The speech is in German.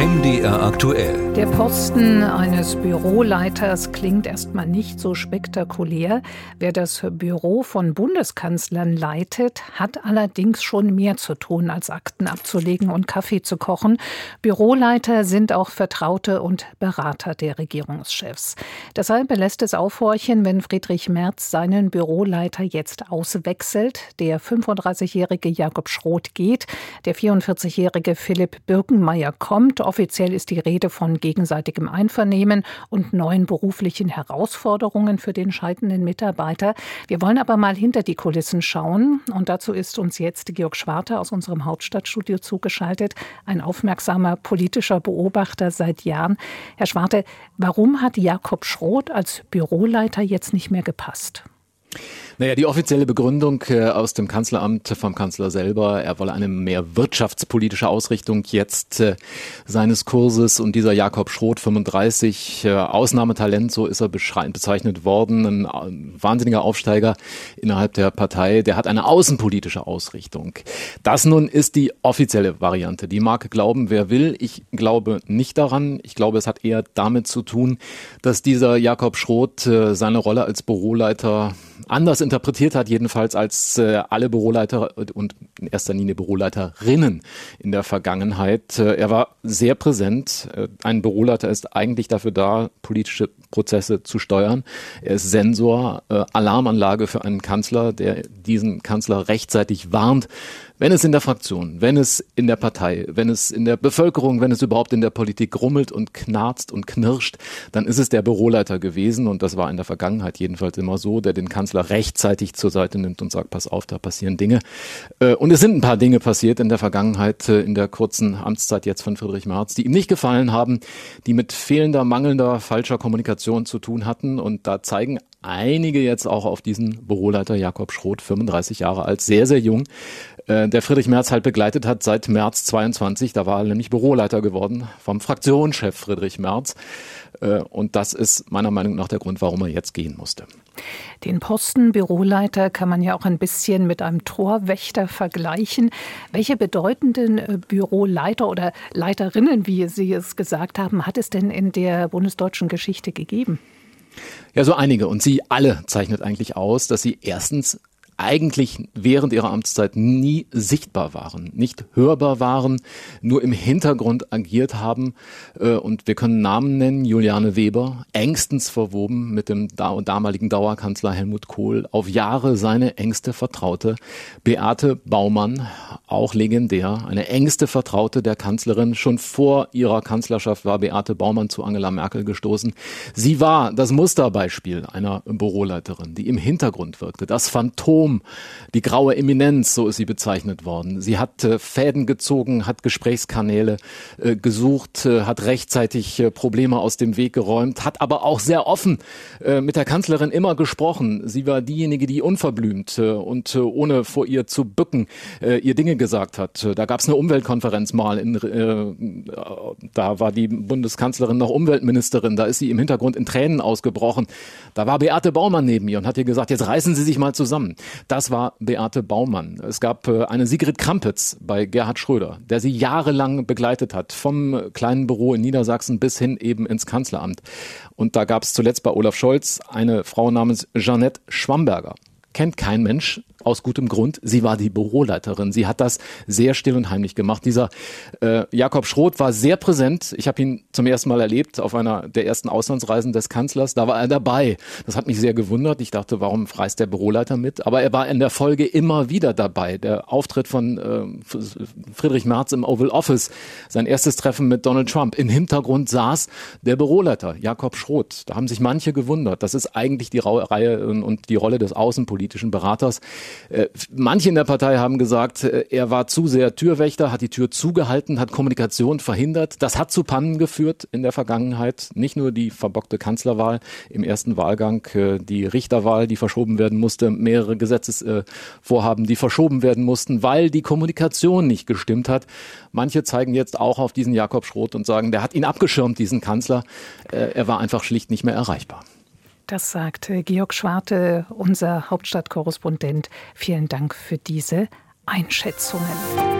MDR aktuell. Der Posten eines Büroleiters klingt erstmal nicht so spektakulär. Wer das Büro von Bundeskanzlern leitet, hat allerdings schon mehr zu tun, als Akten abzulegen und Kaffee zu kochen. Büroleiter sind auch Vertraute und Berater der Regierungschefs. Deshalb lässt es aufhorchen, wenn Friedrich Merz seinen Büroleiter jetzt auswechselt. Der 35-jährige Jakob Schroth geht, der 44-jährige Philipp Birkenmeier kommt. Offiziell ist die Rede von gegenseitigem Einvernehmen und neuen beruflichen Herausforderungen für den scheidenden Mitarbeiter. Wir wollen aber mal hinter die Kulissen schauen. Und dazu ist uns jetzt Georg Schwarte aus unserem Hauptstadtstudio zugeschaltet, ein aufmerksamer politischer Beobachter seit Jahren. Herr Schwarte, warum hat Jakob Schroth als Büroleiter jetzt nicht mehr gepasst? Naja, die offizielle Begründung aus dem Kanzleramt vom Kanzler selber, er wolle eine mehr wirtschaftspolitische Ausrichtung jetzt seines Kurses, und dieser Jakob Schroth, 35, Ausnahmetalent, so ist er bezeichnet worden, ein wahnsinniger Aufsteiger innerhalb der Partei, der hat eine außenpolitische Ausrichtung. Das nun ist die offizielle Variante. Die mag glauben, wer will. Ich glaube nicht daran. Ich glaube, es hat eher damit zu tun, dass dieser Jakob Schroth seine Rolle als Büroleiter anders interpretiert hat, jedenfalls als alle Büroleiter und in erster Linie Büroleiterinnen in der Vergangenheit. Er war sehr präsent. Ein Büroleiter ist eigentlich dafür da, politische Prozesse zu steuern. Er ist Sensor, Alarmanlage für einen Kanzler, der diesen Kanzler rechtzeitig warnt, wenn es in der Fraktion, wenn es in der Partei, wenn es in der Bevölkerung, wenn es überhaupt in der Politik grummelt und knarzt und knirscht, dann ist es der Büroleiter gewesen, und das war in der Vergangenheit jedenfalls immer so, der den Kanzler rechtzeitig zur Seite nimmt und sagt, pass auf, da passieren Dinge. Und es sind ein paar Dinge passiert in der Vergangenheit, in der kurzen Amtszeit jetzt von Friedrich Merz, die ihm nicht gefallen haben, die mit fehlender, mangelnder, falscher Kommunikation zu tun hatten, und da zeigen einige jetzt auch auf diesen Büroleiter Jakob Schroth, 35 Jahre alt, sehr, sehr jung, der Friedrich Merz halt begleitet hat seit März 22. Da war er nämlich Büroleiter geworden vom Fraktionschef Friedrich Merz. Und das ist meiner Meinung nach der Grund, warum er jetzt gehen musste. Den Posten Büroleiter kann man ja auch ein bisschen mit einem Torwächter vergleichen. Welche bedeutenden Büroleiter oder Leiterinnen, wie Sie es gesagt haben, hat es denn in der bundesdeutschen Geschichte gegeben? Ja, so einige. Und sie alle zeichnet eigentlich aus, dass sie erstens eigentlich während ihrer Amtszeit nie sichtbar waren, nicht hörbar waren, nur im Hintergrund agiert haben. Und wir können Namen nennen: Juliane Weber, engstens verwoben mit dem damaligen Dauerkanzler Helmut Kohl, auf Jahre seine engste Vertraute. Beate Baumann, auch legendär, eine engste Vertraute der Kanzlerin. Schon vor ihrer Kanzlerschaft war Beate Baumann zu Angela Merkel gestoßen. Sie war das Musterbeispiel einer Büroleiterin, die im Hintergrund wirkte, das Phantom, die graue Eminenz, so ist sie bezeichnet worden. Sie hat Fäden gezogen, hat Gesprächskanäle gesucht, hat rechtzeitig Probleme aus dem Weg geräumt, hat aber auch sehr offen mit der Kanzlerin immer gesprochen. Sie war diejenige, die unverblümt und ohne vor ihr zu bücken ihr Dinge gesagt hat. Da gab es eine Umweltkonferenz mal, da war die Bundeskanzlerin noch Umweltministerin, da ist sie im Hintergrund in Tränen ausgebrochen. Da war Beate Baumann neben ihr und hat ihr gesagt, jetzt reißen Sie sich mal zusammen. Das war Beate Baumann. Es gab eine Sigrid Krampitz bei Gerhard Schröder, der sie jahrelang begleitet hat, vom kleinen Büro in Niedersachsen bis hin eben ins Kanzleramt. Und da gab es zuletzt bei Olaf Scholz eine Frau namens Jeanette Schwamberger. Kennt kein Mensch, aus gutem Grund. Sie war die Büroleiterin. Sie hat das sehr still und heimlich gemacht. Dieser Jakob Schroth war sehr präsent. Ich habe ihn zum ersten Mal erlebt auf einer der ersten Auslandsreisen des Kanzlers. Da war er dabei. Das hat mich sehr gewundert. Ich dachte, warum reist der Büroleiter mit? Aber er war in der Folge immer wieder dabei. Der Auftritt von Friedrich Merz im Oval Office, sein erstes Treffen mit Donald Trump. Im Hintergrund saß der Büroleiter Jakob Schroth. Da haben sich manche gewundert. Das ist eigentlich die Reihe und die Rolle des außenpolitischen Beraters. Manche in der Partei haben gesagt, er war zu sehr Türwächter, hat die Tür zugehalten, hat Kommunikation verhindert. Das hat zu Pannen geführt in der Vergangenheit. Nicht nur die verbockte Kanzlerwahl im ersten Wahlgang, die Richterwahl, die verschoben werden musste, mehrere Gesetzesvorhaben, die verschoben werden mussten, weil die Kommunikation nicht gestimmt hat. Manche zeigen jetzt auch auf diesen Jakob Schroth und sagen, der hat ihn abgeschirmt, diesen Kanzler. Er war einfach schlicht nicht mehr erreichbar. Das sagt Georg Schwarte, unser Hauptstadtkorrespondent. Vielen Dank für diese Einschätzungen.